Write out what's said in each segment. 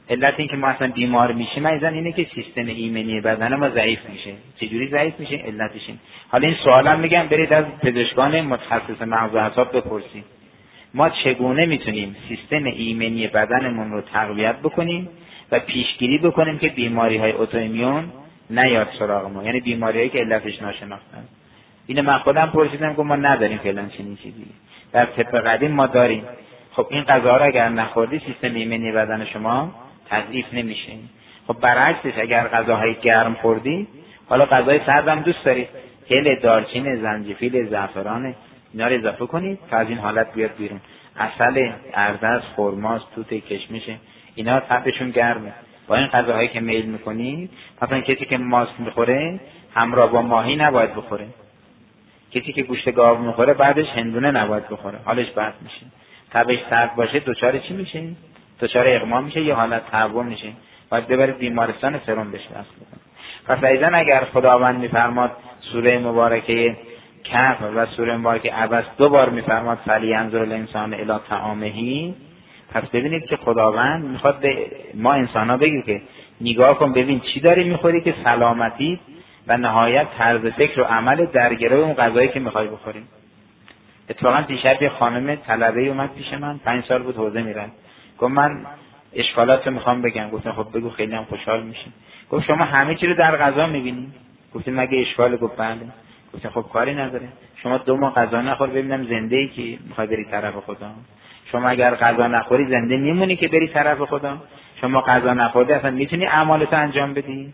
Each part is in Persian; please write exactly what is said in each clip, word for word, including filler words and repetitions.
علت این که ما اصلا بیمار میشیم ایزن اینه که سیستم ایمنی بدن ما ضعیف میشه. چجوری ضعیف میشه؟ علتش این. حالا این سوالم میگم برید از پزشکان متخصص مغز و اعصاب بپرسید. ما چگونه میتونیم سیستم ایمنی بدنمون رو تقویت بکنیم و پیشگیری بکنیم که بیماری های اتوایمیون نیاد سراغ ما، یعنی بیماری هایی که علتش ناشناخته است. اینو من خودم پرسیدم که ما نداریم فعلا چنین چیزی. در طب قدیم ما داریم. خب این غذا رو اگر نخوردی سیستم ایمنی بدن شما تضعیف نمیشه. خب برعکسش اگر غذاهای گرم خوردی، حالا غذای سرد هم دوست دارید، هل، دارچین، زنجفیل، زعفران اینا رو اضافه کنید تا از این حالت بیاد بیرون. عسل، اردز، خرما، توت، کشمش اینا طبعشون گرمه. با این غذاهایی که میل میکنید، مثلا کسی که ماست میخوره همراه با ماهی نباید بخوره. کسی که گوشت گاو میخوره بعدش هندونه نباید بخوره، حالش بد میشه. طبعش سرد باشه دچار چی میشه؟ دچار اغما میشه، یه حالت تحول میشه، باید ببرید بیمارستان سرم بهش وصل بکنه. پس ایضا اگر خداوند میفرماد سوره مبارکه کهف و سوره مبارکه عبس دو بار میفرماد فلینظر الانسان الی طعامه، پس ببینید که خداوند میخواد به ما انسانا بگه که نگاه کن ببین چی داری میخوری که سلامتی و نهایت طرز فکر و عمل در گروه اون غذایی که میخوای بخوری. اتفاقا دیشب یه خانم طلبه اومد پیش من، پنج سال بود حوزه میرن، گفت من اشکالات رو میخوام بگم. گفتم خب بگو، خیلی هم خوشحال میشیم. گفت شما همه چی رو در غذا میبینید؟ گفتیم مگه اشکال؟ گفت بله. گفتم خب کاری نداره، شما دو ماه غذا نخور ببینم زنده ای که میخوای بری طرف خدا. شما اگر غذا نخوری زنده میمونی که بری طرف خدا. شما غذا نخوردی اصلا میتونی اعمالتو انجام بدی؟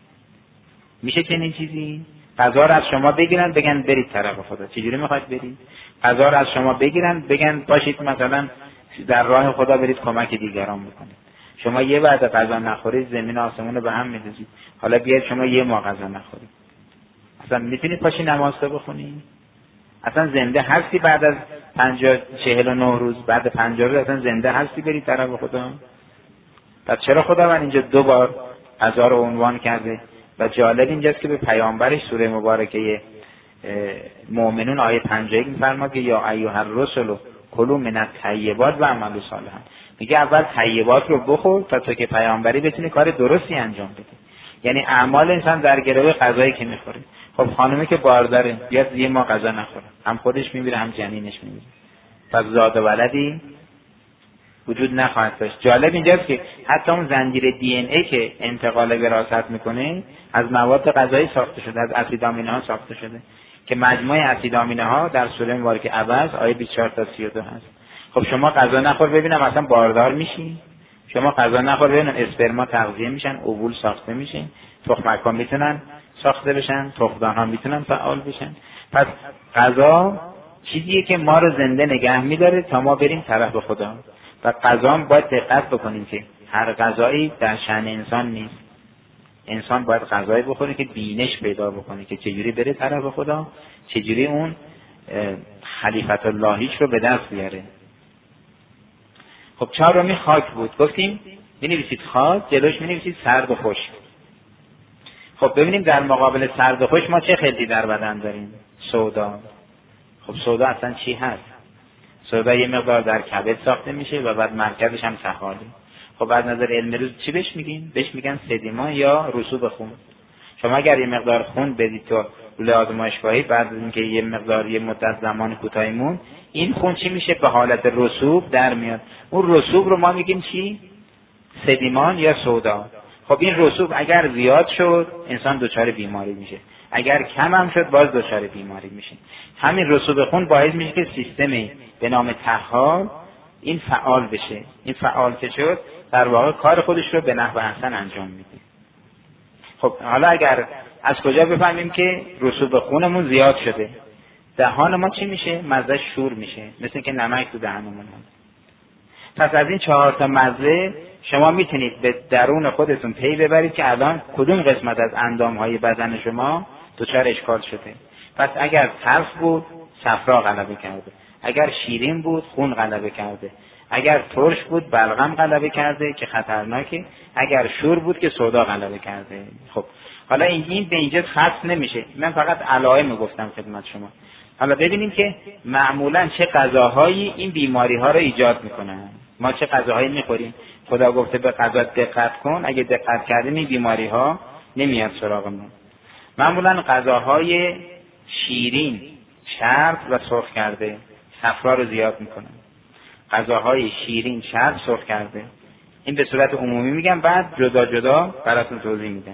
میشه چنین چیزی؟ غذا رو از شما بگیرن بگن برید طرف خدا، چجوری میخواید برید؟ غذا رو از شما بگیرن بگن باشید مثلا در راه خدا برید کمک دیگران بکنید. شما یه وعده غذا نخورید زمین آسمون رو به هم می‌ریزید. حالا بیاید شما یه ماه غذا نخورید، اصلا میتونی پاشی نماز رو بخونی؟ اصلا زنده هستی بعد از پنجاه چهل و نه روز، بعد پنجاه روز اصلا زنده هستی بری طرف خدا؟ پس چرا خداوند اینجا دو بار غذا رو عنوان کرده؟ و جالب اینجاست که به پیامبرش سوره مبارکه مؤمنون آیه پنجاه و یک میفرماد که یا ایها الرسل کلوا من الطیبات و اعملوا صالحا. میگه اول طیبات رو بخور تا تو که پیامبری بتونی کار درستی انجام بدی. یعنی اعمال انسان در گروه غذایی که میخوره. خب خانمی که بارداره بیاد یه ما غذا نخوره، هم خودش میمیره هم جنینش میمیره، پس زاد و ولدی وجود نخواهد داشت. جالب اینجاست که حتی اون زنجیره دی ان ای که انتقال وراثت میکنه از مواد غذایی ساخته شده، از اسید آمینه ها ساخته شده که مجموعه اسید آمینه ها در سوره مبارکه عبس آیه بیست و چهار تا سی و دو هست. خب شما غذا نخور ببینم اصلا باردار میشی؟ شما غذا نخور ببینم اسپرما تغذیه میشن، اوول ساخته میشه، تخمک ها میتونن ساخته بشن، تخمدان ها میتونن فعال بشن. پس غذا چیزیه که ما رو زنده نگه میداره تا ما بریم طرف خدا. و غذا باید دقت بکنیم که هر غذایی در شأن انسان نیست. انسان باید غذایی بخوره که بینش پیدا بکنه که چجوری بره طرف خدا، چجوری اون خلیفت اللهیش رو به دست بیاره. خب چهارمی خاک بود. گفتیم می‌نویسید خاک، جلوش می‌نویسید سرد و خشک. خب ببینیم در مقابل سرد و خشک ما چه خلطی در بدن داریم؟ سودا. خب سودا اصلا چی هست؟ سودا یه مقدار در کبد ساخته میشه و بعد مرکزش هم طحاله. خب از نظر علم روز چی بهش میگیم؟ بهش میگن سدیما یا رسوب خون. شما اگر یه مقدار خون بدید تو لوله آزمایشگاهی، بعد از اینکه یه مقدار یه مدت زمان کوتاهی مون، این خون چی میشه؟ به حالت رسوب در میاد. اون رسوب رو ما میگیم چی؟ سدیمان یا سودا. خب این رسوب اگر زیاد شد انسان دچار بیماری میشه، اگر کم هم شد باز دچار بیماری میشه. همین رسوب خون باعث میشه که سیستمی به نام طحال این فعال بشه. این فعال که شد در واقع کار خودش رو به نحو احسن انجام میده. خب حالا اگر از کجا بفهمیم که رسوب خونمون زیاد شده؟ دهان ما چی میشه؟ مزه شور میشه، مثل که نمک تو دهنمون هست. پس از این چهار تا مزه شما میتونید به درون خودتون پی ببرید که الان کدوم قسمت از اندامهای بدن شما دچار اشکال شده. پس اگر تلخ بود صفرا غلبه کرده، اگر شیرین بود خون غلبه کرده، اگر ترش بود بلغم غلبه کرده که خطرناکه، اگر شور بود که سودا غلبه کرده. خب حالا این به اینجا خاص نمیشه، من فقط علائم گفتم خدمت شما. حالا ببینیم که معمولا چه غذاهایی این بیماری ها رو ایجاد میکنن. ما چه غذاهایی میخوریم؟ خدا گفته به غذا دقت کن، اگه دقت کردیم این بیماری ها نمیاد سراغمون. معمولا غذاهای شیرین، چرب و سرخ کرده صفرا رو زیاد میکنن. غذاهای شیرین، چرب، سرخ کرده. این به صورت عمومی میگم، بعد جدا جدا براتون توضیح میدم.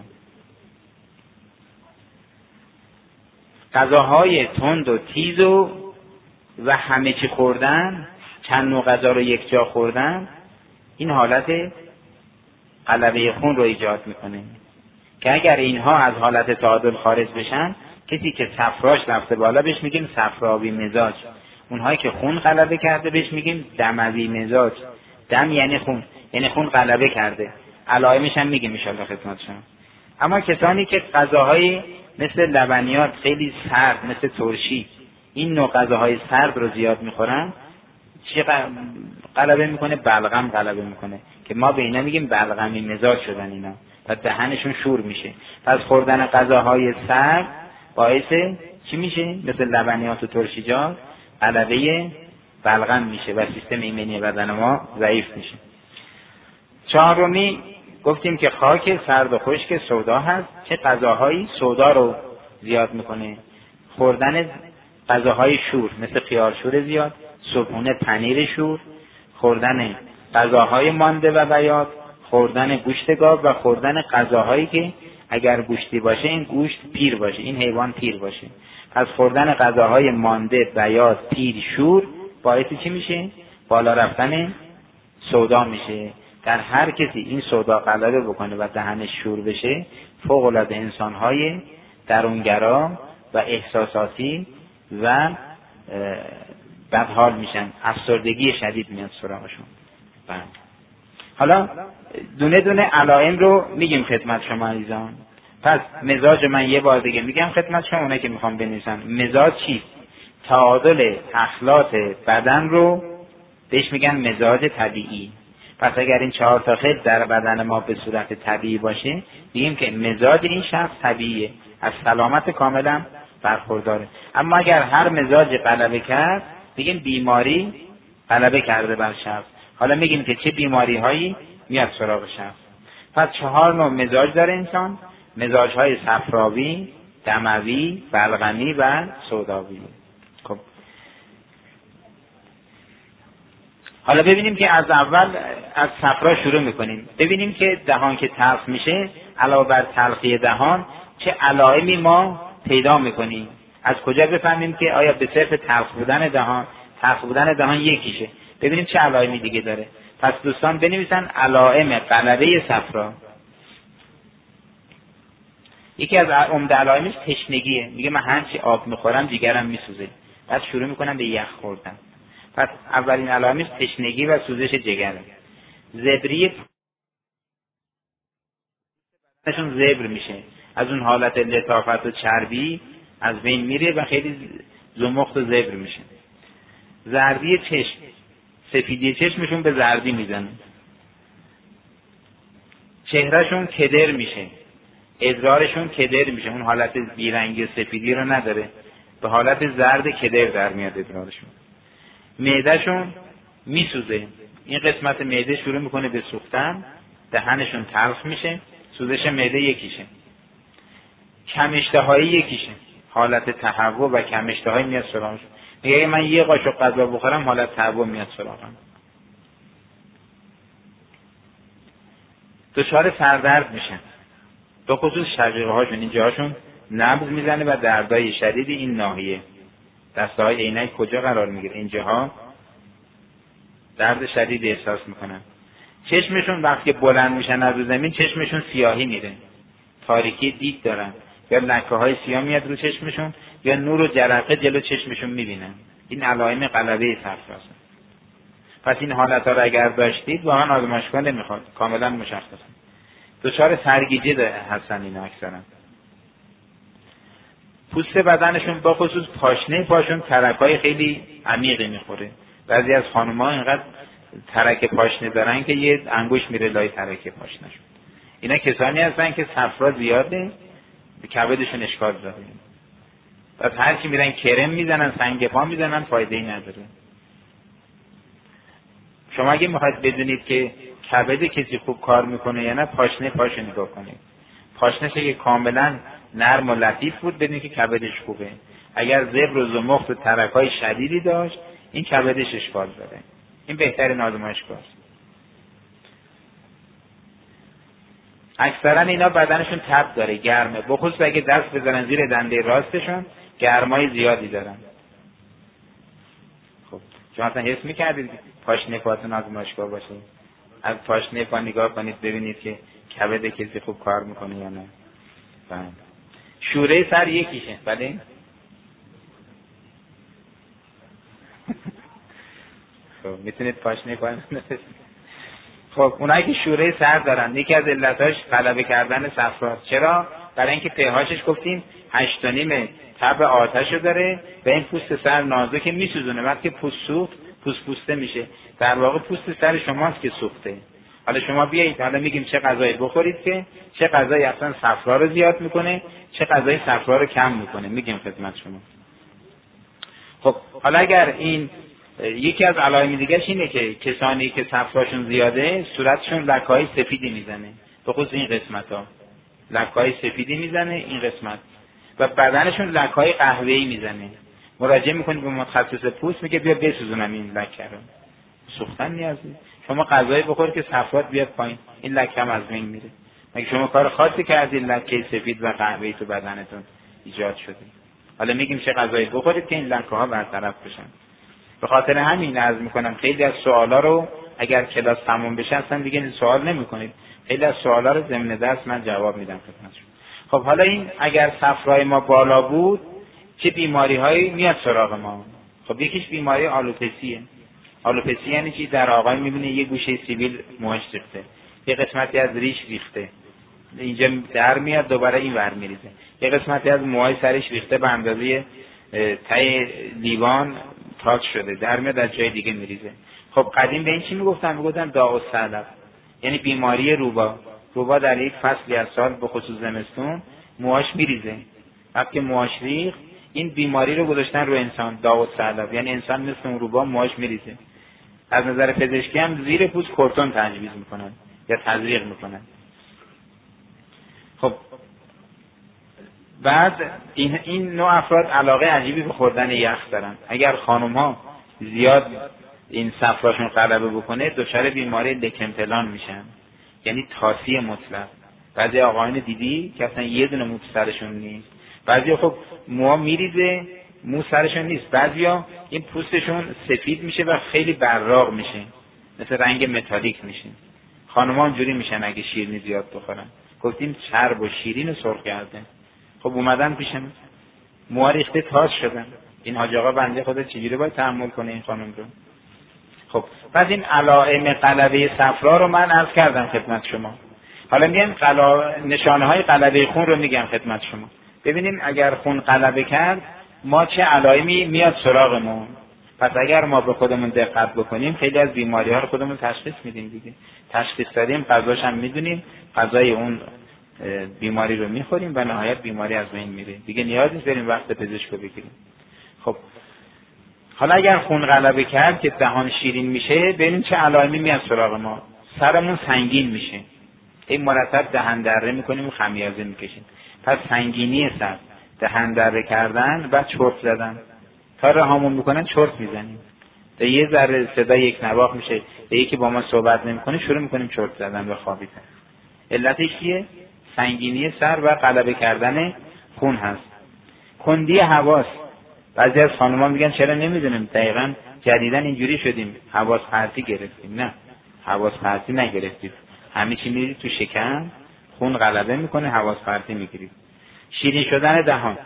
غذاهای تند و تیز و و همه چی خوردن، چند نوع غذا رو یک جا خوردن، این حالت غلبه خون رو ایجاد میکنه که اگر اینها از حالت تعادل خارج بشن، کسی که صفراش رفته بالا بهش میگیم صفراوی مزاج، اونهایی که خون غلبه کرده بهش میگیم دموی مزاج. دم یعنی خون، یعنی خون غلبه کرده. علائمش هم میگیم ان شاءالله خدمتتون. اما کسانی که غذاهای مثل لبنیات خیلی سرد، مثل ترشی، این نوع غذاهای سرد رو زیاد میخورن، چی غلبه میکنه؟ بلغم غلبه میکنه که ما به اینا میگیم بلغمی مزاج شدن اینا و دهنشون شور میشه. پس خوردن غذاهای سرد باعث چی میشه؟ مثل لبنیات و ترشیجات غلبه بلغم میشه و سیستم ایمنی بدن ما ضعیف میشه. چهارمی گفتیم که خاک سرد و خشک سودا هست. چه غذاهایی سودا رو زیاد میکنه؟ خوردن غذاهای شور مثل خیار شور زیاد، صبحونه پنیر شور، خوردن غذاهای مانده و بیاض، خوردن گوشت گاو و خوردن غذاهایی که اگر گوشتی باشه این گوشت پیر باشه، این حیوان پیر باشه. پس خوردن غذاهای مانده، بیاض، پیر، شور باعث چی میشه؟ بالا رفتن سودا میشه. در هر کسی این سودا غلبه بکنه و دهنش شور بشه، فوق العاده انسانهای درونگرا و احساساتی و بدحال میشن، افسردگی شدید میاد سراغشون. بله. حالا دونه دونه علائم رو میگیم خدمت شما عزیزان. پس مزاج من یه بار دیگه میگم خدمت شما، اونایی که میخوام بنویسن. مزاج چیست؟ تعادل اخلاط بدن رو بهش میگن مزاج طبیعی. پس اگر این چهار تا خط در بدن ما به صورت طبیعی باشه، میگیم که مزاج این شخص طبیعیه، از سلامت کاملا برخورداره. اما اگر هر مزاج غلبه کرد، میگیم بیماری غلبه کرده بر شخص. حالا میگیم که چه بیماری هایی میاد سراغ شخص. پس چهار نوع مزاج داره انسان: مزاج های صفراوی، دموی، بلغمی و سوداوی. خب حالا ببینیم که از اول از صفرا شروع میکنیم. ببینیم که دهان که تلخ میشه، علاوه بر تلخی دهان چه علائمی ما پیدا میکنیم. از کجا بفهمیم که آیا به صرف تلخ بودن دهان، تلخ بودن دهان یکیشه؟ ببینیم چه علائمی دیگه داره. پس دوستان بنویسن علائم غلبه صفرا. یکی از عمده علائمش تشنگیه. میگه من هر چی آب میخورم جگرم میسوزه، بعد شروع میکنم به یخ خوردن. پس اولین علائمش تشنگی و سوزش جگره. زبری نشون زبر میشه، از اون حالت لطافت و چربی از بین میره و خیلی زمخت و زبر میشه. زردی چشم، سفیدی چشمشون به زردی میزنه. چهرهشون کدر میشه، ادرارشون کدر میشه، اون حالت بیرنگی و سفیدی رو نداره، به حالت زرد کدر در میاد ادرارشون. معدهشون میسوزه، این قسمت معده شروع میکنه به سوختن، دهنشون تلخ میشه، سوزش معده یکیشه. کم اشتهایی یکیشه، حالت تهوع و کم اشتهایی میاد سراغشون. میگه من یه قاشق غذا بخورم حالت تهوع میاد سراغم. دچار سردرد میشن، به خصوص شقیقه هاشون، این جاهاشون نبض میزنه و دردای شدید این ناحیه دسته های عینک کجا قرار میگیره، اینجاها درد شدید احساس میکنن. چشمشون وقتی بلند میشن از زمین چشمشون سیاهی میره، تاریکی دید دارن، یا لکه های سیاه میاد رو چشمشون، یا نور و جرقه جلو چشمشون میبینن. این علائم غلبه صفراست. پس این حالت ها رو اگر داشتید واقعا آزمایشگاه نمیخواد، کاملا مشخصه. دچار سرگیجه هستن اینا اکثرا. پوست بدنشون با خصوص پاشنه پاشون ترکای خیلی عمیقی میخوره. بعضی از خانم‌ها اینقدر ترک پاشنه دارن که یه انگوش میره لای ترک پاشنهشون. اینا کسانی هستن که صفرا زیاده، به کبدشون اشکال داره. پس هر کی میرن کرم میزنن، سنگ پا میزنن، فایده‌ای نداره. شما اگه میخواید بدونید که کبد کسی خوب کار میکنه یا نه پاشنه پاشو نگاه کنید. پاشنه که کاملا نرم و لطیف بود بدونید که کبدش خوبه. اگر زبر و زمخت و ترکای شدیدی داشت این کبدش اشکال داره. این بهترین آزمایشگاهه. اکثرا اینا بدنشون تب داره، گرمه، بخصوص اگه دست بزنن زیر دنده راستشون گرمای زیادی دارن. خب شما اصلا حس میکردید پاشنه پاتون آزمایشگاه باشه؟ از پاشنه پا نگاه کنید ببینید که کبد کسی خوب کار میکنه یا نه. بله. شوره سر یکیشه. بله. خب میتونید پاشنه پا خب اونایی که شوره سر دارن یکی از علتاش غلبه کردن صفراست. چرا؟ برای اینکه په‌هاشش گفتیم هشت و نیم تب آتشو داره و این پوست سر نازکه میسوزونه. وقتی پوست سوخت پوست پوسته میشه. در واقع پوست سر شماست که سوخته. حالا شما بیایید حالا میگیم چه غذایی بخورید که چه غذایی اصلا صفرا رو زیاد میکنه، چه غذایی صفرا رو کم میکنه. میگیم خدمت شما. خب حالا اگر این یکی از علائم دیگه‌ش اینه که کسانی که صفراشون زیاده صورتشون لکه‌های سفیدی میزنه، به خصوص این قسمت‌ها لکه‌های سفیدی میزنه این قسمت، و بدنشون لکه‌های قهوه‌ای میزنه. مراجعه میکنید به متخصص پوست میگه بیا بسوزونم این لکه رو. سوختن نیاز نیست. شما غذایی بخورید که صفرات بیاد پایین، این لکه هم از بین میره. مگه شما کار خاصی کردید لکه سفید و قهوه‌ای تو بدنتون ایجاد شده؟ حالا میگیم چه غذایی بخورید که این لکه‌ها برطرف بشن. به خاطر همین عرض میکنم خیلی از سوالا رو اگر کلاس تموم بشه اصلا دیگه سوال نمیکنید. خیلی از سوالا رو ضمن درس من جواب میدم خدمتتون. خب حالا این اگر صفرای ما بالا بود چه بیماری هایی میاد سراغ ما؟ خب یکیش بیماری آلوپسیه. آلوپسی یعنی چی؟ در آقای میبینه یه گوشه سیبیل موهش ریخته، یه قسمتی از ریش ریخته، اینجا در میاد دوباره این ور میریزه، یه قسمتی از موهای سرش ریخته به اندازه تای لیوان تاچ شده در میاد از جای دیگه میریزه. خب قدیم به این چی میگفتن؟ میگفتن داغ الثعلب، یعنی بیماری روبا. روبا در یک فصلی از سال به خصوص زمستون موهاش میریزه. وقتی موهاش ریخت این بیماری رو گذاشتن رو انسان، داغ الثعلب، یعنی انسان مثل اون روبا موهاش میریزه. از نظر پزشکی هم زیر پوست کورتون تجویز میکنن یا تزریق میکنن. خب بعد این این نوع افراد علاقه عجیبی به خوردن یخ دارن. اگر خانم ها زیاد این صفراشون غلبه بکنه دچار بیماری لکمپلان میشن، یعنی تاسی مطلق. بعضی آقایان دیدی که اصلا یه دونه مو سرشون نیست، بعضی خب موها میریزه مو سرشون نیست، بعضیا این پوستشون سفید میشه و خیلی براق میشه، مثل رنگ متالیک میشه. خانم‌ها اونجوری میشن اگه شیرینی زیاد بخورن. گفتیم چرب و شیرین و سرخ کرده. خب اومدن پیشم موها ریخته تاس شدن. این حاج آقا بنده خدا چجوری باید تحمل کنه این خانم رو؟ خب بعد این علائم غلبه صفرا رو من عرض کردم خدمت شما. حالا میگم قلا... نشانه های غلبه خون رو میگم خدمت شما. ببینیم اگر خون غلبه کرد ما چه علائمی میاد سراغمون. پس اگر ما به خودمون دقت بکنیم خیلی از بیماری ها رو خودمون تشخیص میدیم دیگه. تشخیص دادیم غذاش هم میدونیم، غذای اون بیماری رو میخوریم و نهایت بیماری از بین میره. دیگه نیاز نیست بریم وقت پزشک رو بگیریم. خب حالا اگر خون غلبه کرد که دهان شیرین میشه ببینیم چه علائمی میاد سراغ ما. سرمون سنگین میشه، این مرتب دهن دره میکنیم و خمیازه میکشیم. پس سنگینی سر، دهن دره کردن و چرت زدن. تا رهامون میکنن چرت میزنیم، تا یه ذره صدا یک نواخت میشه، به یکی با ما صحبت نمیکنه شروع میکنیم چرت زدن و خوابیدن. علتش چیه؟ سنگینی سر و غلبه کردن خون هست. کندی حواس. بعضی از خانم‌ها میگن چرا نمیدونیم، دقیقاً جدیداً اینجوری شدیم حواس پرتی گرفتیم. نه، حواس پرتی نگرفتیم. همه چی میرید تو شکم، خون غلبه میکنه، حواس پرتی میگیرید. شیرین شدن دهان،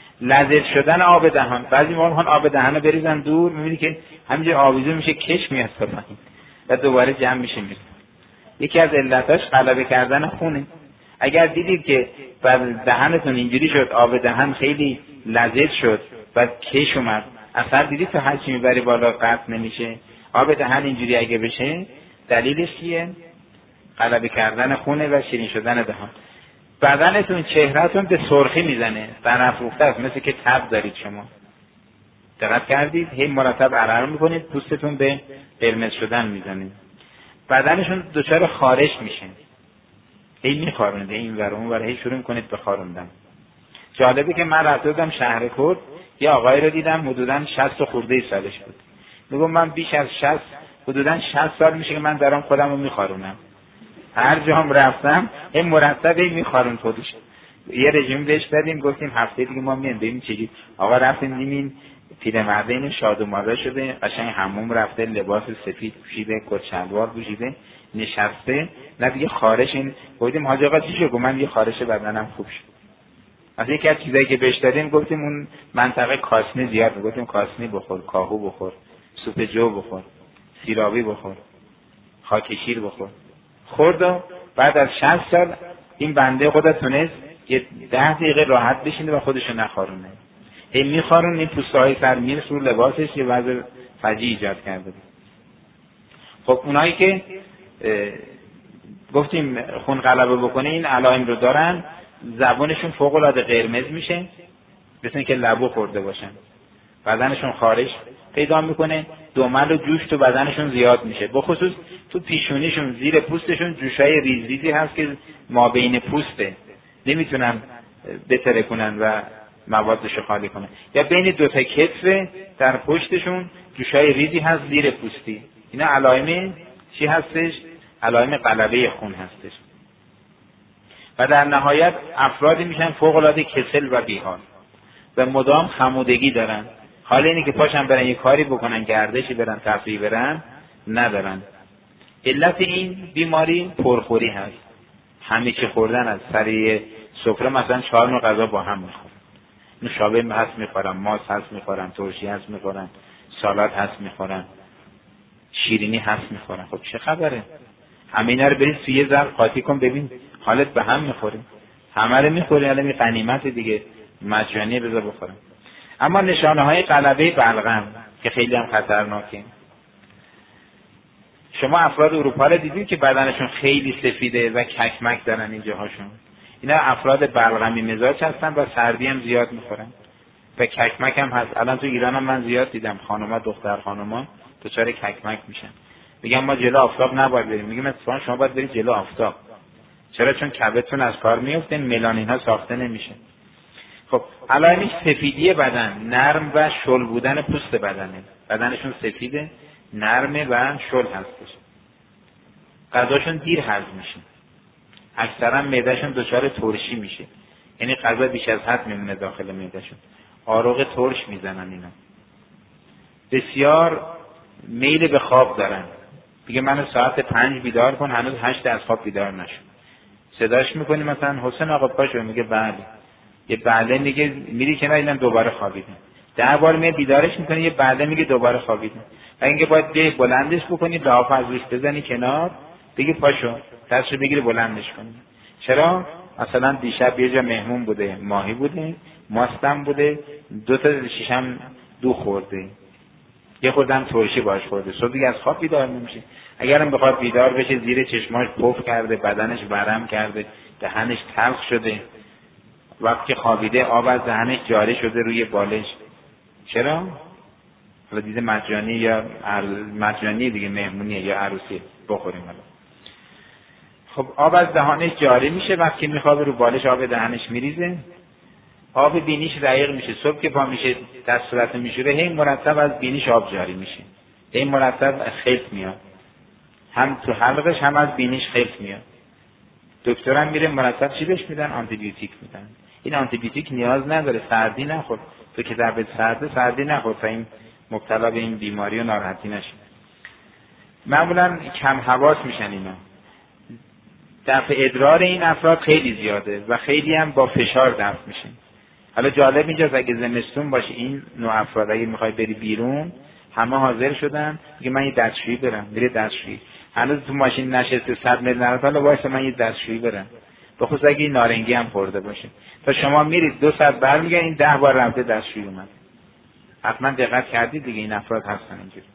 لذت شدن آب دهان. بعضی موقع میخوان آب دهن رو بریزن دور، میبینی که همینجوری آویزون میشه، کش میاد پایین و دوباره جمع میشه میره. یکی از علتاش غلبه کردن خونه. اگر دیدید که بعد دهنتون اینجوری شد، آب دهن خیلی لذت شد و کش اومد، اثر دیدید تو هر چی میبری بالا قطع نمیشه، آب دهن اینجوری اگه بشه دلیلش چیه؟ غلبه کردن خونه و شیرین شدن دهان. بدنتون، چهرهتون به سرخی میزنه، برافروخته است، مثل که تب دارید شما. دقت کردید؟ هی مرتب عرق میکنید، پوستتون به قرمز شدن میزنه. بدنشون دچار خارش میشه، هی میخارونده این ور اون ور، هی شروع میکنید به خاروندن. جالبه که من رفته بودم شهر کرد، یه آقای رو دیدم حدوداً شصت خورده سالش بود. میگم من بیش از شصت حدوداً شصت سال میشه که من دارم خودم رو میخارونم، هر جام رفتم این مرتب این میخارون خودش. یه رژیم بهش دادیم، گفتیم هفته دیگه ما میایم ببینیم چجوری. آقا رفتیم دیدیم پیرمرده اینو شاد و ماله شده، قشنگ حموم رفته، لباس سفید پوشیده، کت شلوار پوشیده، نشسته، نه دیگه خارش. این گفتیم حاج آقا چی شد؟ گفت من یه خارش بدنم خوب شد. از یکی از چیزایی که بهش دادیم گفتیم اون منطقه کاسنی زیاد، گفتیم کاسنی بخور، کاهو بخور، سوپ جو بخور، سیرابی بخور، خاک شیر بخور. خورد و بعد از شصت سال این بنده خدا تونست یه ده دقیقه راحت بشینه و خودشو نخارونه. هی میخارون، این پوسته های سر میرسه رو لباسش، یه وضع فجیع ایجاد کرده. خب اونایی که گفتیم خون غلبه بکنه این علائم رو دارن، زبانشون فوق العاده قرمز میشه، مثل اینکه لبو خورده باشن، بدنشون خارش پیدا میکنه، دمل و جوش تو بدنشون زیاد میشه، بخصوص تو پیشونیشون زیر پوستشون جوشای ریز ریزی هست که ما بین پوسته، نمیتونن بترکونن و موادشو خالی کنن، یا بین دو تا کتف در پشتشون جوشای ریزی هست زیر پوستی. اینا علائم چی هستش؟ علائم غلبه خون هستش. و در نهایت افرادی میشن فوق العاده کسل و بیحال و مدام خمودگی دارن، حال اینه که پاشن برن یه کاری بکنن، گردشی برن، تفریح برن، ندارن. علت این بیماری پرخوری هست، همه چی خوردن از سر سفره، مثلا چهار نوع غذا با هم میخورن، نوشابه هست میخورن، ماست هست میخورن، ترشی هست میخورن، سالاد هست میخورن، شیرینی هست میخورن. خب چه خبره؟ همه اینا رو برید توی ظرف قاطی کن ببین حالت به هم میخوره. همه رو میخوری، الان غنیمت دیگه، مجانی بذار بخورم. اما نشانه های غلبه بلغم که خیلی هم خطرناکه. شما افراد اروپا رو دیدید که بدنشون خیلی سفیده و ککمک دارن این جاهاشون. اینا افراد بلغمی مزاج هستن و سردی هم زیاد میخورن و ککمک هم هست. الان تو ایران هم من زیاد دیدم خانوما، دختر خانوما دچار ککمک میشن. میگم ما جلو آفتاب نباید بریم. میگم اتفاقا شما باید برید جلو آفتاب. چرا؟ چون کبدتون از کار میفته، ملانین ها ساخته نمیشه. خب علائمش سفیدی بدن، نرم و شل بودن پوست بدنه. بدنشون سفیده، نرمه و شل هستش. غذاشون دیر هضم میشه. اکثرا معدهشون دچار ترشی میشه. یعنی غذا بیش از حد میمونه داخل معدهشون. آروغ ترش میزنن اینا. بسیار میل به خواب دارن. میگه منو ساعت پنج بیدار کن، هنوز هشت از خواب بیدار نشد. صداش میکنی مثلا حسین آقا پاشو، میگه بله. یه بله میگه میری کنار، اینم دوباره خوابیده. ده بار میاد بیدارش میکنی، یه بله میگه دوباره خوابیده. و اینکه باید به بلندش بکنی، لحاف از روش بزنی کنار، بگی پاشو، دستشو بگیری بلندش کنی. چرا؟ مثلا دیشب یه جا مهمون بوده، ماهی بوده، ماستم بوده، دو تا شیشم دو خورده، یه خوردم ترشی باش خورده. صبح دیگه از خواب بیدار نمیشه. اگرم بخواد بیدار بشه، زیر چشماش پف کرده، بدنش ورم کرده، دهنش تلخ شده، وقتی خوابیده آب از دهنش جاری شده روی بالش. چرا؟ حالا دیده مجانی یا مجانی دیگه، مهمونیه یا عروسی، بخوریم حالا. خب آب از دهانش جاری میشه، وقتی میخوابه رو بالش آب دهنش میریزه، آب بینیش رقیق میشه. صبح که پا میشه دست صورت میشوره، هی مرتب از بینیش آب جاری میشه، هی مرتب خلط میاد، هم تو حلقش هم از بینیش خلط میاد. دکترم میره مرتب چی بهش میدن؟ آنتی بیوتیک میدن. این آنتی بیوتیک نیاز نداره، سردی نخور. تو که دربت سرده، سردی نخور تا این مبتلا به این بیماری و ناراحتی نشه. معمولا کم حواس میشن اینا. دفع ادرار این افراد خیلی زیاده و خیلی هم با فشار دفع میشه. حالا جالب اینجاست اگه زمستون باشه این نوع افراد، اگه میخوای بری بیرون، همه حاضر شدن میگه من یه دستشویی برم. میره دستشویی، هنوز تو ماشین نشسته، صد متر نرفت، حالا وایسا من یه دستشویی برم. بخصوص اگه این نارنگی هم خورده باشه، تا شما میرید دو ساعت برمیگردید این ده بار رفته دستشویی اومد. حتما دقت کردید دیگه، این افراد هستن اینجوری.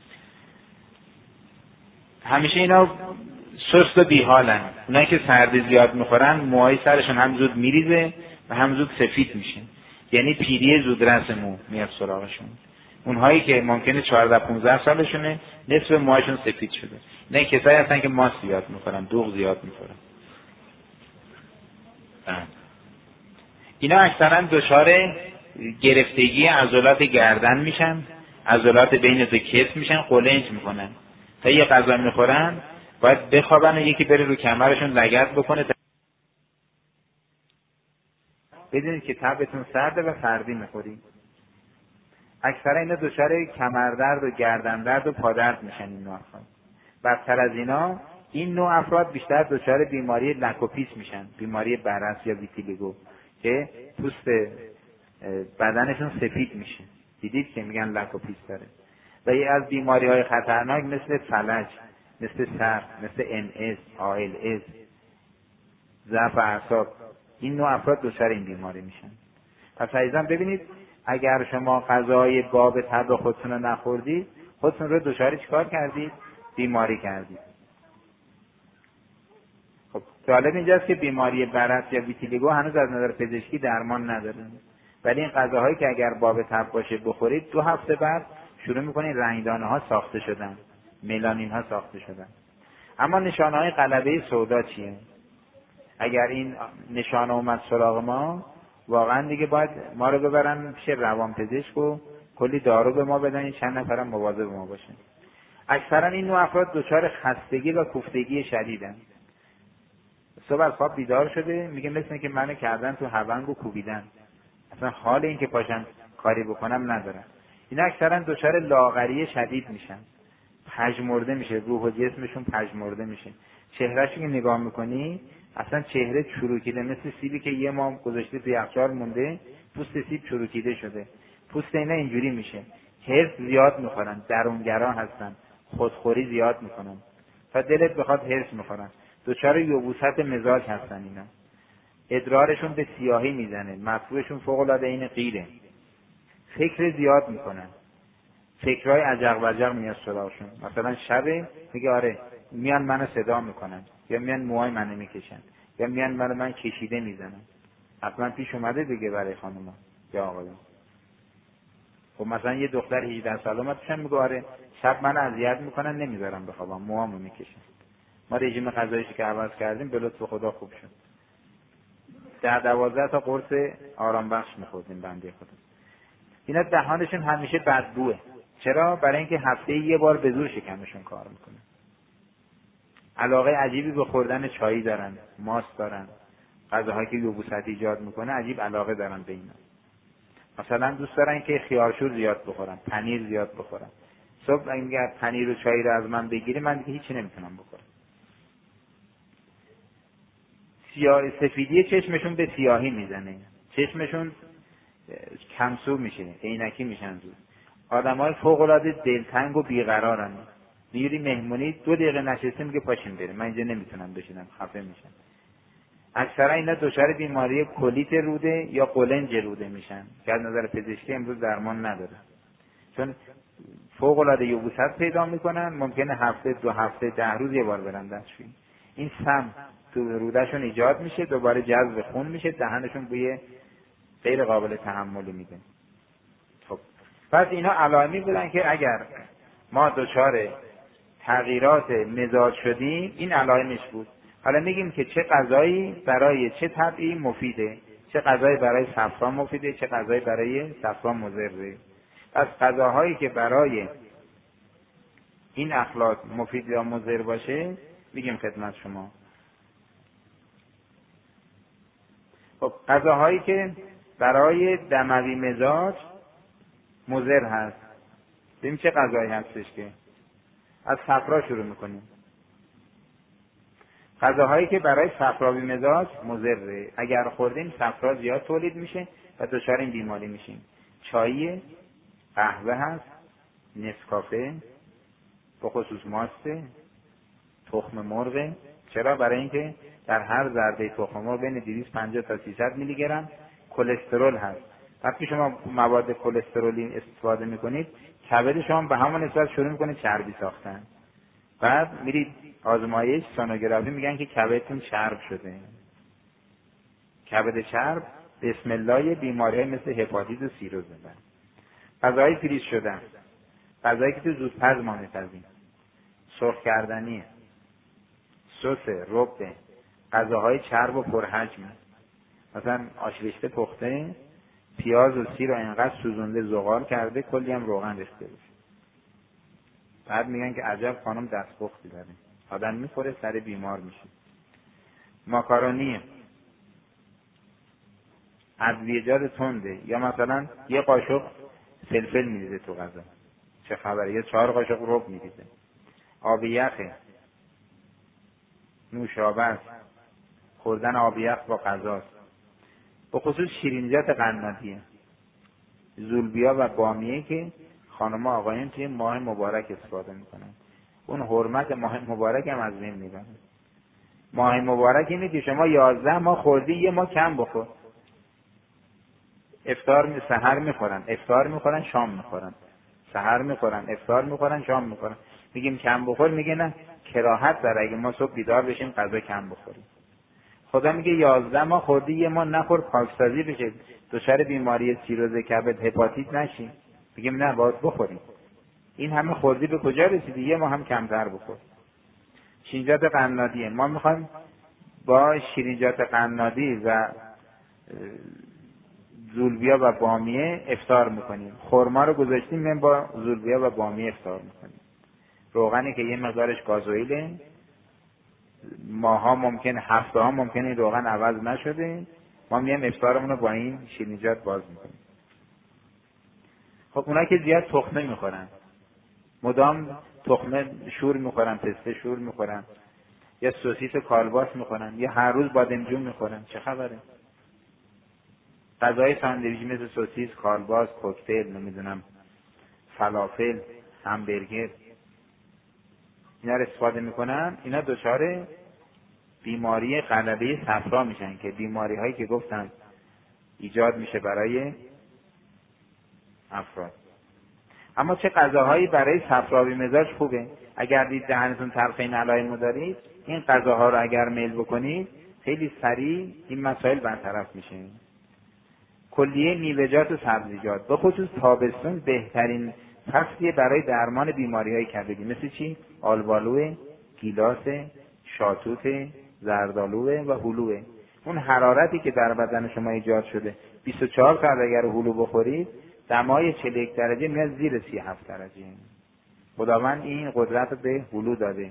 همیشه اینا سست و بیحالن. اونایی که سردی زیاد میخورن، موهای سرشون هم زود میریزه و هم زود سفید میشه. یعنی پیری زودرس مو میاد سراغشون. اونهایی که ممکنه چهارده پانزده سالشونه نصف موهاشون سفید شده. نه کسایی هستن که ماست زیاد میخورن، دوغ زیاد میخورن. اینا اکثرا دچار گرفتگی عضلات گردن میشن، عضلات بین دو کتف میشن، قولنج میکنن. تا یه غذا میخورن باید بخوابن و یکی بره رو کمرشون لگد بکنه. بدونید که تبتون سرده و سردی میخورید. اکثرا اینا دچار کمردرد و گردن درد و پادرد میشن. این نوع افراد بدتر از اینا، این نوع افراد بیشتر دچار بیماری لکوپیس میشن، بیماری برص یا ویتیلیگو که پوست بدنشون سفید میشه. دیدید که میگن لکوپیس داره. و یه از بیماری های خطرناک مثل فلج، مثل سر، مثل ام اس، آ ال اس، ضعف اعصاب، این نوع افراد دچار این بیماری میشن. پس عزیزان ببینید، اگر شما غذای باب طبع خودتون رو نخوردید، خودتون رو دچار چیکار کردید؟ بیماری کردید. خب جالب اینجاست که بیماری برص یا ویتیلیگو هنوز از نظر پزشکی درمان نداره، ولی این غذاهایی که اگر باب طبع باشه بخورید، دو هفته بعد شروع میکنید رنگدانه ها ساخته شدن، ملانین ها ساخته شدن. اما نشانه های غلبه سودا چیه؟ اگر این نشانه اومد سراغ ما، واقعا دیگه باید ما رو ببرن پیش روانپزشک و کلی دارو به ما بدن، چند نفرم مواظب ما باشن. اکثرا این نوع افراد دچار خستگی و کوفتگی شدیدن. صبح از خواب بیدار شده میگه مثل که منو کردن تو هونگ و کوبیدن، اصلا حال این که پاشم کاری بکنم ندارم. اینا اکثرا دچار لاغری شدید میشن، پژمرده میشه، روح و جسمشون پژمرده میشه. چهرهشون که نگاه میکنی اصلا چهره چروکیده، مثل سیبی که یه ماه گذاشته تو یخچال مونده، پوست سیب چروکیده شده. پوست اینا اینجوری میشه. حرص زیاد میخورن، درونگرا هستن، خودخوری زیاد میکنن، تا دلت بخواد حرص میخورن. دچار یبوست مزاج هستن اینا. ادرارشون به سیاهی میزنه، مطبوعشون فوق العاده این قیره. فکر زیاد میکنن، فکرهای عجق وجق میاد سراغشون. مثلا شب میگه آره میان منو صدا میکنن، یا میان موهای منو میکشن، یا میان منو من کشیده میزنن. حتما پیش اومده دیگه برای خانوما یا آقایون. خب مثلا یه دختر هجده ساله اومد پیشم میگه آره شب منو اذیت میکنن، نمیذارم بخوابم، موهامو میکشن. ما رژیم غذاییشو که عوض کردیم به لطف خدا خوب شد. در دوازده تا قرص آرام بخش میخوردیم بنده خدا. اینا دهانشون همیشه بدبوه. چرا؟ برای اینکه هفته یه بار به زور شکمشون کار میکنه. علاقه عجیبی به خوردن چایی دارن، ماست دارن، غذاهایی که یبوست ایجاد میکنه عجیب علاقه دارن به اینا. مثلا دوست دارن که خیارشور زیاد بخورن، پنیر زیاد بخورن. صبح اگر پنیر و چایی رو از من بگیری من دیگه هیچی نمیتونم بخورم. سیاه سفیدی چشمشون به سیاهی میزنه، چشمشون کمسو میشه، عینکی میشن زود. آدمای فوق العاده دلتنگ و بیقرارن. میری مهمونی دو دقیقه نشسته میگه پاشیم بریم، من اینجا نمیتونم بشینم، خفه میشم. اکثرا اینا دچار بیماری کلیت روده یا قولنج روده میشن که از نظر پزشکی امروز درمان نداره، چون فوق العاده یبوست پیدا میکنن. ممکنه هفته دو هفته ده روز یه بار برن دستشویی. این سم تو رودهشون ایجاد میشه، دوباره جذب خون میشه، دهنشون بوی غیر قابل تحملی میده. خب پس اینا علائمی بودن که اگر ما دچار تغییرات مزاج شدیم این علائمش بود. حالا میگیم که چه غذایی برای چه طبعی مفیده، چه غذایی برای صفرا مفیده، چه غذایی برای صفرا مضره. پس غذاهایی که برای این اخلاق مفید یا مضر باشه میگیم خدمت شما. خب غذاهایی که برای دموی مزاج مضر هست، ببین چه غذایی هستش که از صفرا شروع میکنیم. غذاهایی که برای صفراوی مزاج مضره، اگر خوردیم صفرا زیاد تولید میشه و دچار این بیماری میشیم. چای، قهوه هست، نسکافه، به خصوص ماسته، تخم مرغ. چرا؟ برای اینکه در هر ذره تخم مرغ بین دویست و پنجاه تا سیصد میلی گرم کلسترول هست. وقتی شما مواد کلسترولی استفاده میکنید، کبد شما به همون نسبت شروع میکنه چربی ساختن. بعد میرید آزمایش سونوگرافی میگن که کبدتون چرب شده. کبد چرب بسم الله بیماری‌های مثل هپاتیت و سیروز میدن. غذاهای فریز شدن، غذایی که تو زودپز ما میپزیم، سرخ کردنیه، سسه، ربه، غذاهای چرب و پرحجم، مثلا آش رشته پخته، پیاز و سیر رو اینقدر سوزونده زغال کرده، کلی هم روغن ریخته بود. بعد میگن که عجب خانم دستپختی داره، آدم میخوره سر بیمار میشه. ماکارونیه، ادویه‌جات تنده، یا مثلا یه قاشق فلفل میریزه تو غذا، چه خبره، یه چهار قاشق رب میریزه. آب یخه، نوشابه است، خوردن آب یخ با غذاست. به خصوص شیرینیجات قنادیه، زولبیا و بامیه که خانم آقایان توی ماه مبارک استفاده میکنن. اون حرمت ماه مبارک هم از بین میبره. ماه مبارک اینه که شما یازده ماه خوردی، یه ماه کم بخور. افطار می سحر میخورن، افطار میخورن، شام میخورن، سحر میخورن، افطار میخورن، شام میخورن. میگیم کم بخور، میگه نه، کراهت داره اگه ما صبح بیدار بشیم غذا کم بخوریم. خدا میگه یازده ماه خوردی، یه ماه نخور، پاکسازی بشه، دچار بیماری سیروز کبد، هپاتیت نشی. میگیم نه، باید بخوریم. این همه خوردی به کجا رسیدی؟ یه ماه هم کمتر بخور. شیرینیجات قنادیه، ما میخوایم با شیرینیجات قنادی و زولبیا و بامیه افطار میکنیم. خرما رو گذاشتیم، من با زولبیا و بامیه افطار میکنیم. روغنی که یه مقدارش گازوئیله، ماها ممکن، هفته ها ممکن این روغن عوض نشده، ما میایم افطارمون رو با این شیرینیجات باز میکنیم. خب اونا که زیاد تخمه میخورن، مدام تخمه شور میخورن، پسته شور میخورن، یا سوسیس کالباس میخورن، یا هر روز بادمجون میخورن، چه خبره؟ غذای ساندویچی مثل سوسیس، کالباس، کوکتل، نمیدونم فلافل، همبرگر، اینا رو استفاده میکنن، اینا دچار بیماری غلبه صفرا میشن که بیماری هایی که گفتن ایجاد میشه برای افراد. اما چه غذاهایی برای صفراوی مزاج خوبه؟ اگر دید دهنتون طرفین علائم دارید، این غذاها رو اگر میل بکنید، خیلی سریع این مسائل برطرف میشه. کلیه میوه‌جات و سبزیجات، به خصوص تابستون بهترین فصلیه برای درمان بیماری های کبدی. مثل چی؟ آلبالوه، گیلاس، شاتوت، زردآلوه و هلوه. اون حرارتی که در بدن شما ایجاد شده، بیست و چهار ساعت اگر هلو بخورید، دمای چهل و یک درجه میاد زیر سی و هفت درجه. خداوند این قدرت رو به هلو داده.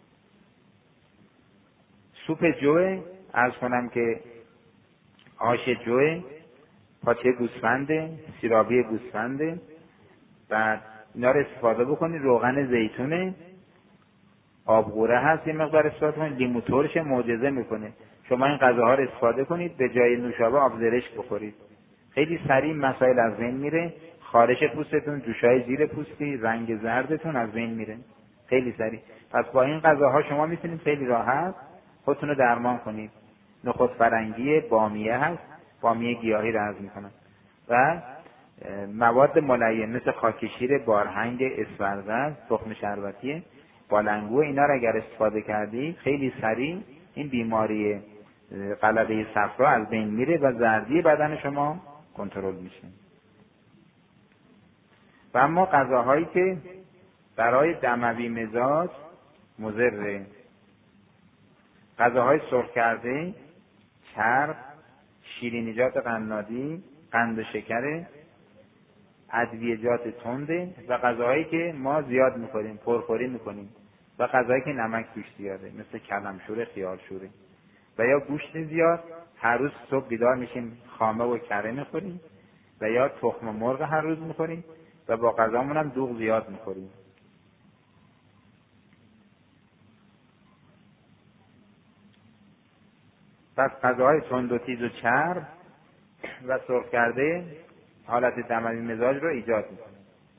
سوپ جوه، عرض کنم که آش جوه، پاچه گوسفنده، سیرابی گوسفنده، بعد اینا رو استفاده بکنید. روغن زیتونه، آبغوره هست یه مقدار استفاده کنید، لیمو ترش معجزه میکنه. شما این غذاها رو استفاده کنید، به جای نوشابه آب زرشک بخورید، خیلی سریع مسائل از بین میره. خارش پوستتون، جوشای زیر پوستی، رنگ زردتون از بین میره خیلی سریع. پس با این غذاها شما میتونید خیلی راحت خودتون رو درمان کنید. نخود فرنگی، بامیه هست، بامیه گیاهی رو عرض میکنم، و مواد ملین مثل خاکشیر، بارهنگ، اسفرغل، تخم شربتی، بالنگو، اینا رو اگر استفاده کردید خیلی سریع این بیماری غلبه صفرا از بین میره و زردی بدن شما کنترل میشه. و اما غذاهایی که برای دموی مزاج مضره، غذاهای سرخ کرده، چرب، شیرینیجات قنادی، قند و شکر، ادویه‌جات تنده و غذاهایی که ما زیاد میخوریم، پرخوری میکنیم، و غذاهایی که نمک توش زیاده مثل کلمشوره، خیارشوره، و یا گوشت زیاد، هر روز صبح بیدار میشیم خامه و کره میخوریم، و یا تخم مرغ هر روز میخوریم و با غذامون هم دوغ زیاد میخوریم. پس غذاهای تند و تیز و چرب و سرخ کرده حالت دموی مزاج رو ایجاد میکنه.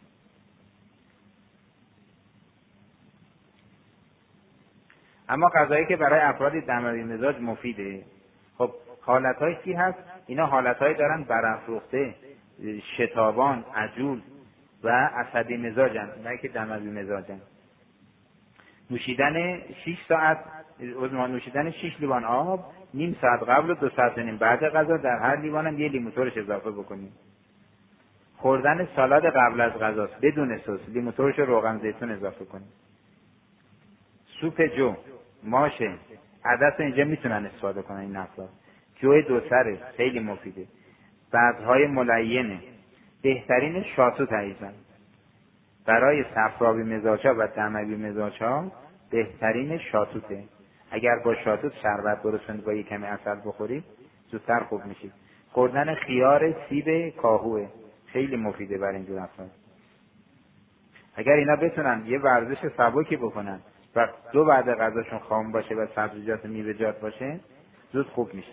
اما غذایی که برای افراد دموی مزاج مفیده، خب حالتهای چی هست؟ اینا حالتهایی دارن برافروخته، شتابان، عجول و عصبی مزاجن، نه که دموی مزاجن. نوشیدن شش ساعت، نوشیدن شش لیوان آب نیم ساعت قبل و دو ساعت و نیم بعد غذا، در هر لیوان هم یه لیمو ترش اضافه بکنیم. خوردن سالاد قبل از غذاست بدون سس، لیمو ترش و روغن زیتون اضافه کنید. سوپ جو، ماشه، عدس اینجا میتونن استفاده کنن این افراد. جو دو سره خیلی مفیده. بعضهای ملینه. بهترین شاتوت عزیزان. برای صفراوی مزاج‌ها و دموی مزاج‌ها بهترین شاتوته. اگر با شاتوت شربت درست کنید با یک کمی عسل بخورید زودتر خوب میشید. خوردن خیار، سیب، کاهوه خیلی مفیده برای این جور افراد. اگر اینا بتونن یه ورزش سبکی بکنن و دو بعد غذاشون خام باشه و سبزیجات میوه‌جات باشه زود خوب میشن.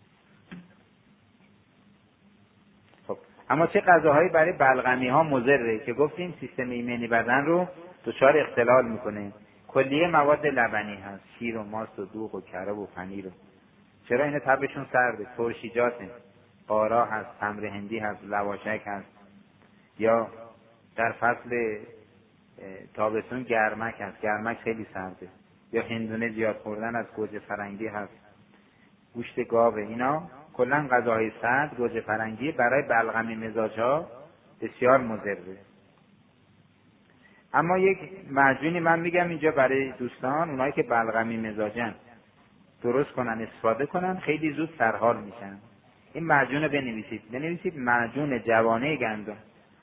خب اما چه غذاهایی برای بلغمی ها مضره که گفتیم سیستم ایمنی بدن رو دچار اختلال میکنه؟ کلیه مواد لبنی هست، شیر و ماست و دوغ و کره و پنیر. چرا اینا تبشون سرده؟ ترشیجاته، قارا هست، تمر هندی هست، لواشک هست، یا در فصل تابستون گرمک هست، گرمک خیلی سرده، یا هندونه زیاد خوردن از گوجه فرنگی هست، گوشت گاوه. اینا کلا غذاهای سرد، گوجه فرنگی برای بلغمی مزاج‌ها بسیار مضره. اما یک معجونی من میگم اینجا برای دوستان، اونایی که بلغمی مزاجن درست کنن استفاده کنن خیلی زود سرحال میشن. این معجون رو بنویسید، بنویسید معجون جوانه گندم.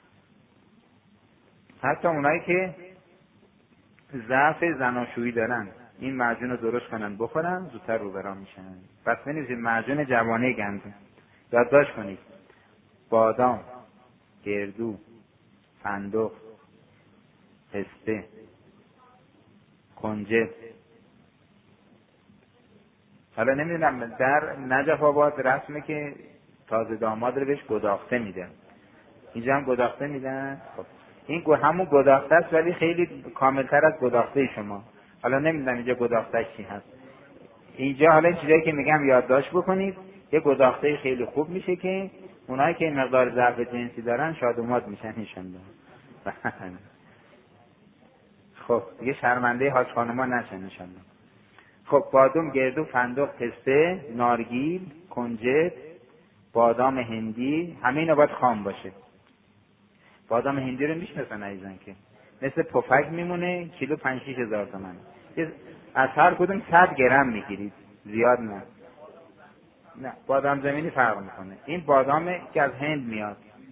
حتی اونایی که ضعف زناشویی دارن این معجون رو درست کنن بخورن زودتر رو برام میشن. پس بنویسید معجون جوانه گندم. یادداشت کنید: بادام، گردو، فندق، پسته، کنجد. حالا نمیدونم در نجف آباد رسمه که تازه داماد رو بهش گداخته میدن. اینجا هم گداخته میدن. خب این گو همون گداخته است ولی خیلی کاملتر از گداخته شما. حالا نمیدونم اینجا گداختهش چی هست. اینجا حالا این چیزایی که میگم یادداشت بکنید. یه گداخته خیلی خوب میشه که اونایی که این مقدار ضعف جنسی دارن شادومات میشن انشالله. خب دیگه شرمنده حاج خانوما نشن انشالله. خب بادام، گردو، فندق، پسته، نارگیل، کنجد، بادام هندی، همه اینا باید خام باشه. بادام هندی رو میشناسن عزیزان که مثل پفک میمونه، کیلو پنج شش هزار تومان. از هر کدوم صد گرم میگیرید، زیاد نه. نه بادام زمینی فرق میکنه. این بادام که از هند میاد،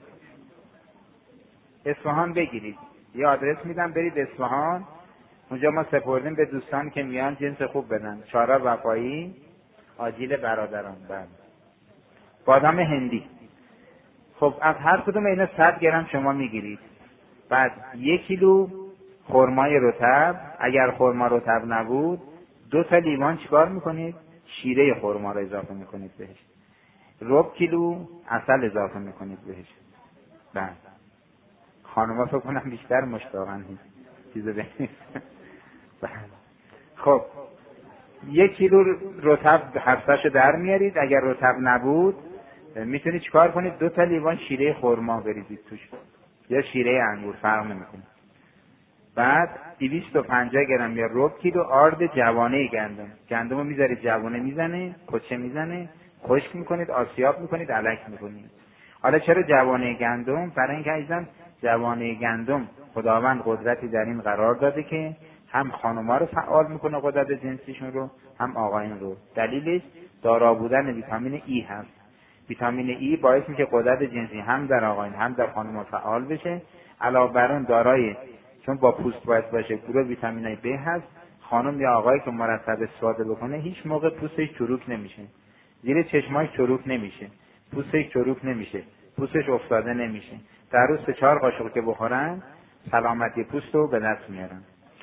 اصفهان بگیرید. یه آدرس میدم برید اصفهان، اونجا ما سپردیم به دوستان که میان جنس خوب بدن. چارا وفایی، آجیل برادران. بله بادام هندی. خب از هر کدوم اینا صد گرم شما میگیرید. بعد یک کیلو خرمای رطب، اگر خرما رطب نبود دو تا لیوان چیکار میکنید؟ شیره خرما رو اضافه میکنید بهش. ربع کیلو عسل اضافه میکنید بهش. بله خانوما فکر کنم بیشتر مشتاقن این چیزو ببینید. خب یک کیلو رطب هفته‌شو در میارید. اگر رطب نبود میتونید چیکار کنید؟ دو تا لیوان شیره خرما بریزید توش یا شیره انگور، فرق نمیکنه. بعد دویست و پنجاه گرم یا ربع کیلو آرد جوانه گندم. گندمو میذارید جوانه میزنه، کچه میزنه، خشک میکنید، آسیاب میکنید، الک میکنید. حالا چرا جوانه گندم؟ برای اینکه عزیزان جوانه گندم خداوند قدرتی در این قرار داده که هم خانم‌ها رو فعال میکنه قدرت جنسیشون رو، هم آقایون رو. دلیلش دارا بودن ویتامین ای هست. ویتامین ای باعث میشه قدرت جنسی هم در آقایون هم در خانم‌ها فعال بشه. علاوه بر اون دارای، چون با پوست باید باشه، گروه ویتامین ب هست. خانم یا آقایی که مرتب استفاده بکنه هیچ موقع پوستش چروک نمیشه، زیر چشماش چروک نمیشه، پوستش چروک نمیشه، پوستش افتاده نمیشه. در روز سه چهار قاشق که بخورن سلامتی پوست رو به دست میارن.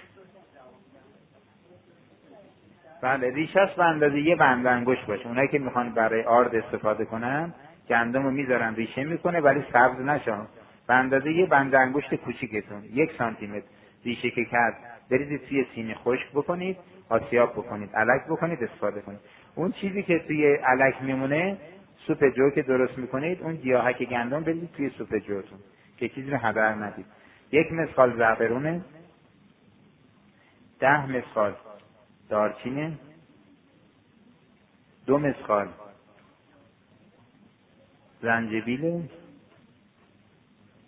بله ریشش به اندازه یه بند انگشت باشه. اونایی که میخوان برای آرد استفاده کنن گندم رو میذارن ریشه میکنه ولی سبز نشه. به اندازه یه بند انگشت کوچیکتون، یک سانتی متر ریشه که کرد بریزید توی سینی، خشک بکنید، آسیاب بکنید، الک بکنید، استفاده کنید. اون چیزی که توی الک میمونه، سوپ جو که درست میکنید، اون گیاهک گندم بریزید توی سوپ جوتون که چیزی رو هدر ندید. یک مسقال زعفرونه، ده مسقال دارچینه، دو مسقال زنجبیل،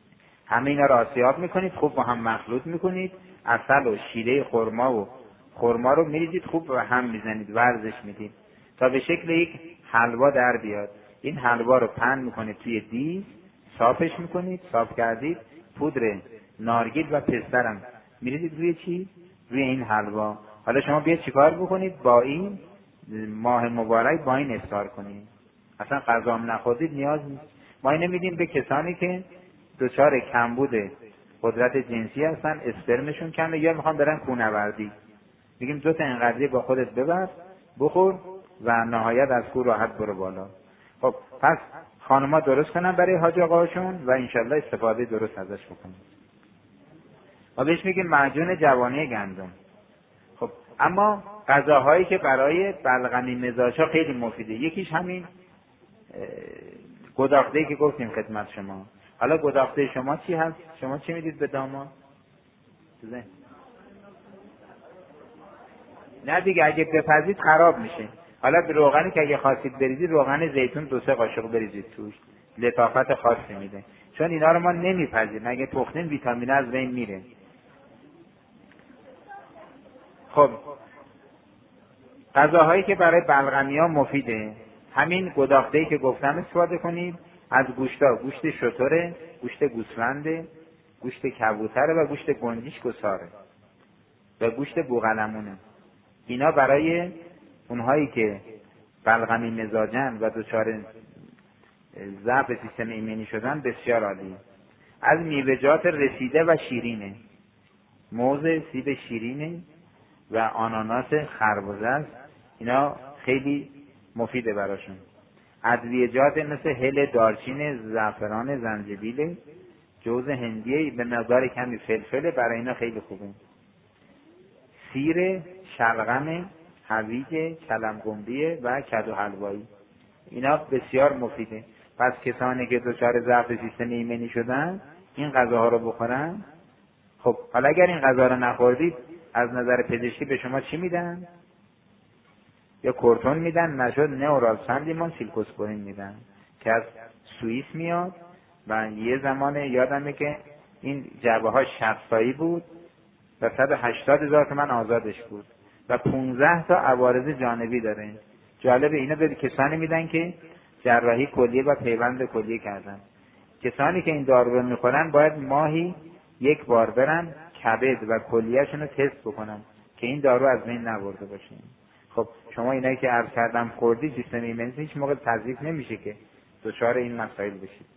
همه اینا رو آسیاب میکنید، خوب با هم مخلوط میکنید، عسل و شیره خرما و خرما رو میریزید، خوب به هم میزنید، ورزش میدید تا به شکل یک حلوا در بیاد. این حلوا رو پهن میکنید توی دیگ، صافش میکنید، صاف کردید، پودر نارگیل و پسترم میریزید روی چی؟ روی این حلوا. حالا شما بیاید چیکار بکنید؟ با این ماه مبارک با این افطار کنید. اصلا غذا هم نخوردید نیاز نیست. ما اینو میدیم به کسانی که دچار کمبود قدرت جنسی هستن، اسپرمشون کمه یا میخوان برن کوهنوردی. میگیم دو تا اینقدری با خودت ببر، بخور و نهایت از کوه راحت برو بالا. خب پس خانم‌ها درست کنن برای حاج آقاشون و انشالله استفاده درست ازش بکنن. ما بهش میگیم معجون جوانی گندم. خب اما غذاهایی که برای بلغمی مزاج‌ها خیلی مفیده، یکیش همین گداخته که گفتیم خدمت شما. حالا گداخته شما چی هست؟ شما چی میدید به داماد؟ نه دیگه، اگه بپزید خراب میشه. حالا به روغنی که اگه خواستید بریزید، روغن زیتون دو سه قاشق بریزید توش، لطافت خاصی میده. چون اینا رو ما نمیپزیم، اگه پختیم ویتامین از بین میره. خب غذاهایی که برای بلغمی ها مفیده، همین گداخته‌ای که گفتم استفاده کنید. از گوشتا، گوشت شتره، گوشت گوسفنده، گوشت کبوتره و گوشت گنجیش گساره و گوشت بوقلمونه. اینا برای اونهایی که بلغمی مزاجن و دچار ضعف سیستم ایمنی شدن بسیار عالی. از میوه‌جات رسیده و شیرینه، موز، سیب شیرینه و آناناس خربزه است. اینا خیلی مفیده براشون. ادویه‌جات مثل هل، دارچین، زعفران، زنجبیل، جوز هندیه به مقدار کمی فلفل، برای اینا خیلی خوبه. سیر، شلغم، هویج، کلم‌گنبی و کدو حلوایی، اینا بسیار مفیده. پس کسانی که دچار ضعف سیستم ایمنی شدن این غذاها رو بخورن. خب حالا اگر این غذا رو نخوردید، از نظر پزشکی به شما چی میدن؟ یا کورتون میدن، نشد نورالسان لیمون سیلکوسپورین میدن که از سوئیس میاد و یه زمان یادمه که این جعبه ها شصت بود و صد و هشتاد هزار تومان آزادش بود و پانزده تا عوارض جانبی داره. جالبه، اینو به کسانی میدن که جراحی کلیه و پیوند کلیه کردن. کسانی که این دارو رو میخورن باید ماهی یک بار برن کبد و کلیه‌شون رو تست بکنن که این دارو از بین نبرده باشه. خب شما اینایی که عرض کردم خوردی، سیستم ایمنی هیچ موقع تضعیف نمیشه که دچار این مسائل بشید.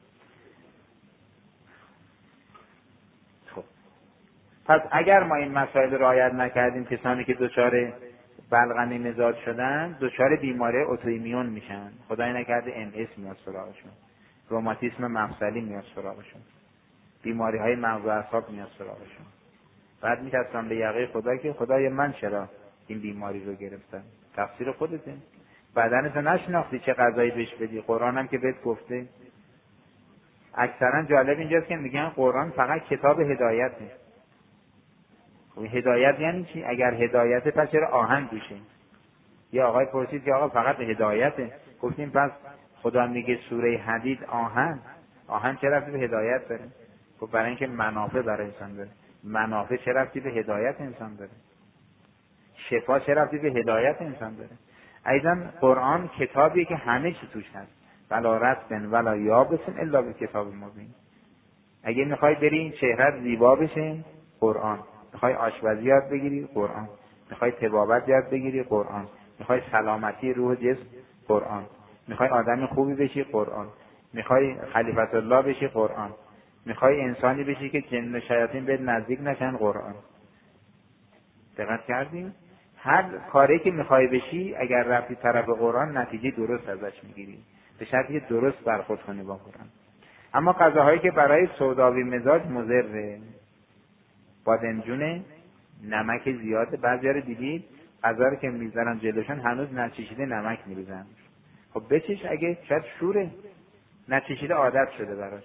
خب پس اگر ما این مسائل رعایت نکردیم، کسانی که دچار بلغمی مزاج شدن دچار بیماری اتوایمیون میشن. خدای نکرده ام اس میاد سراغشون، روماتیسم مفصلی میاد سراغشون، بیماری های مغز و اعصاب میاد سراغشون. بعد میترسن به یقه خدا که خدای من چرا این بیماری رو گرفتم؟ تقصیر خودته، بدنتو نشناختی چه غذایی بهش بدی. قرآن هم که بهت گفته. اکثرا جالب اینجاست که میگن قرآن فقط کتاب هدایته. خب هدایت یعنی چی؟ اگر هدایته پس چرا آهن توشه؟ یه آقای پرسید که آقا فقط هدایته. گفتیم پس خدا میگه سوره حدید آهن، آهن چه ربطی به هدایت داره؟ خب برای اینکه منافع برای انسان داره. منافع چه ربطی به هدایت انسان داره؟ شفا چه ربطی به هدایت انسان داره؟ ایضا قرآن کتابیه که همه چی توش هست. ولا رطبن ولا یابسن الا بالکتاب المبین. اگه میخوای بری این چهرت زیبا بشه، قرآن. میخوای آشپزی یاد بگیری، قرآن. میخوای طبابت یاد بگیری، قرآن. میخوای سلامتی روح جسم، قرآن. میخوای آدم خوبی بشی، قرآن. میخوای خلیفت الله بشی، قرآن. میخوای انسانی بشی که جن و شیاطین بهت نزدیک نشن، قرآن. دقت کردیم؟ هر کاری که میخوای بشی اگر رفتی طرف قرآن نتیجه درست ازش میگیری، به شرطی که درست برخورد کنی با قرآن. اما غذاهایی که برای سوداوی مزاج مضره، بادمجونه، نمک زیاده. بعضیا رو دیدید غذا رو که میذارن جلوشون هنوز نچشیده نمک میریزن. خب بچش، اگه شاید شوره، نچشیده عادت شده براش.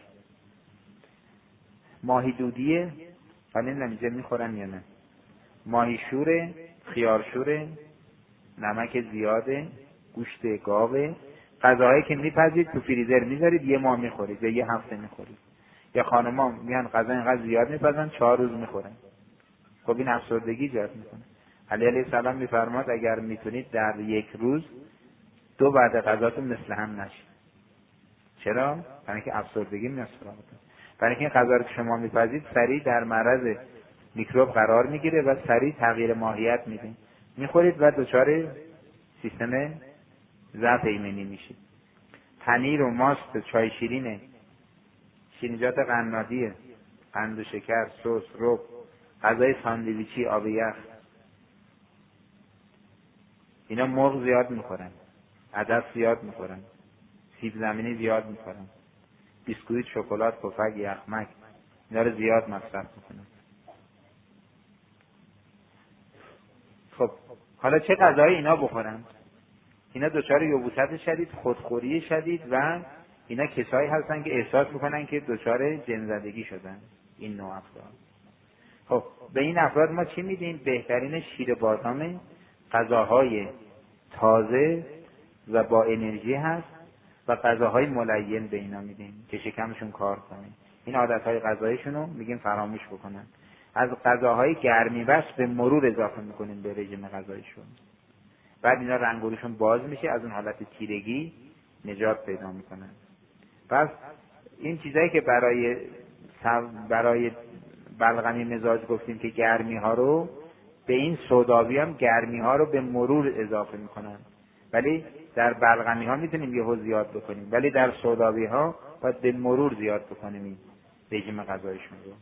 ماهی دودیه، ولی نمیشه میخورن یا نه. ماهی شوره، خیار شوره، نمک زیاده، گوشت گاوه. غذاهایی که میپزید تو فریزر میذارید یه ماه میخورید یا یه هفته میخورید. یا خانم‌ها میان غذا اینقدر زیاد میپزن چهار روز میخورن. خب این افسردگی ایجاد میکنه. علی علیه السلام میفرماد اگر میتونید در یک روز دو وعده غذاتون مثل هم نشه. چرا؟ برای اینکه افسردگی میاد سراغتون. برای اینکه این غذا رو که شما میپزید سریع در معرض میکروب قرار میگیره و سریع تغییر ماهیت میده. میخورید و دچار سیستم ضعف ایمنی میشید. پنیر و ماست، چای شیرینه، شیرینیجات قنادیه، قند و شکر، سس، رب، غذای ساندویچی، آب یخ، اینا مرغ زیاد میخورن، عدس زیاد میخورن، سیب زمینی زیاد میخورن، بیسکویت، شکلات، پفک، یخمک، اینا رو زیاد مصرف میکنن. خب حالا چه غذایی اینا بخورن؟ اینا دچار یبوست شدید، خودخوری شدید و اینا کسایی هستن که احساس میکنن که دچار جن‌زدگی شدن. این نوع افراد. خب به این افراد ما چی میدیم؟ بهترین شیر بادام، غذاهای تازه و با انرژی هست و غذاهای ملین به اینا میدیم که شکمشون کار کنه. این عادتهای غذاییشون رو میگیم فراموش بکنن. از غذاهای گرمی بس به مرور اضافه میکنیم به رژیم غذاییشون. بعد اینا رنگورشون باز میشه، از اون حالت تیرگی نجات پیدا میکنن. پس این چیزایی که برای برای بلغمی مزاج گفتیم که گرمی ها رو، به این سوداوی هم گرمی ها رو به مرور اضافه میکنن. ولی در بلغمی ها میتونیم یهو زیاد بکنیم، ولی در سوداوی ها باید به مرور زیاد بکنیم این رژیم غذایشون رو.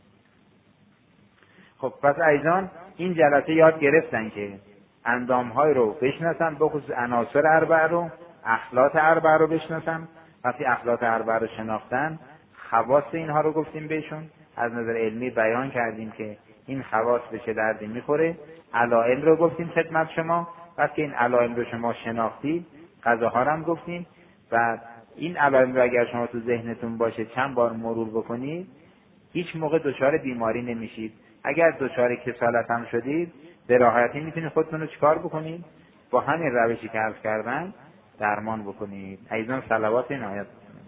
خب پس عزیزان این جلسه یاد گرفتن که اندامهای رو بشناسن، بخصوص عناصر اربعه رو، اخلاط اربعه رو بشناسن. وقتی اخلاط اربعه رو شناختن، خواص اینها رو گفتیم بهشون، از نظر علمی بیان کردیم که این خواص به چه دردی میخوره. علائم رو گفتیم خدمت شما. وقتی این علائم رو شما شناختید، غذاها رو هم گفتیم و این علائم رو اگر شما تو ذهنتون باشه چند بار مرور بکنید، هیچ موقع دچار بیماری نمیشید. اگر دچار کسالت هم شدید، به راحتی میتونید خودتون رو چیکار بکنید؟ با همین روشی که عرض کردن درمان بکنید. عزیزان صلوات این آیات بکنید.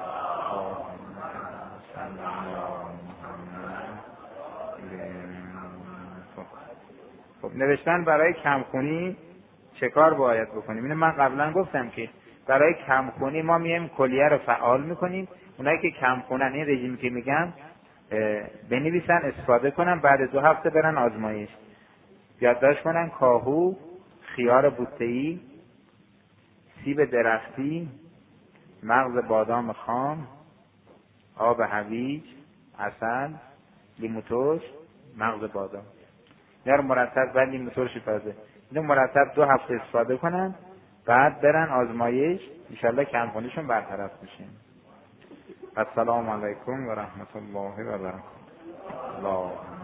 خب نوشتن برای کمخونی چه کار باید بکنیم؟ اینو من قبلا گفتم که برای کمخونی ما میایم کلیه رو فعال میکنیم. اونایی که کمخونن این رژیمی که میگم بنویسن، استفاده کنن، بعد دو هفته برن آزمایش، یادداشت کنن کاهو، خیار بوته‌ای، سیب درختی، مغز بادام خام، آب هویج، عسل، لیمو ترش، مغز بادام. اینا رو مرتب، بعد لیمو ترش تازه، اینو مرتب دو هفته استفاده کنن، بعد برن آزمایش، انشالله کمخونیشون برطرف میشه. السلام علیکم و رحمت الله و برکاته.